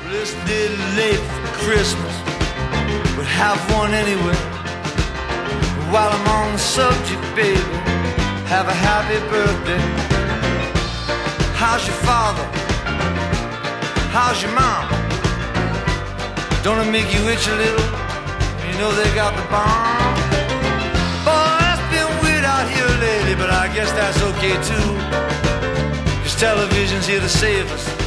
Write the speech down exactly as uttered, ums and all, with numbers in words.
This little late for Christmas, but have one anyway. While I'm on the subject, baby, have a happy birthday. How's your father? How's your mom? Don't it make you itch a little? You know they got the bomb. Boy, it's been weird out here lately, but I guess that's okay too. 'Cause television's here to save us.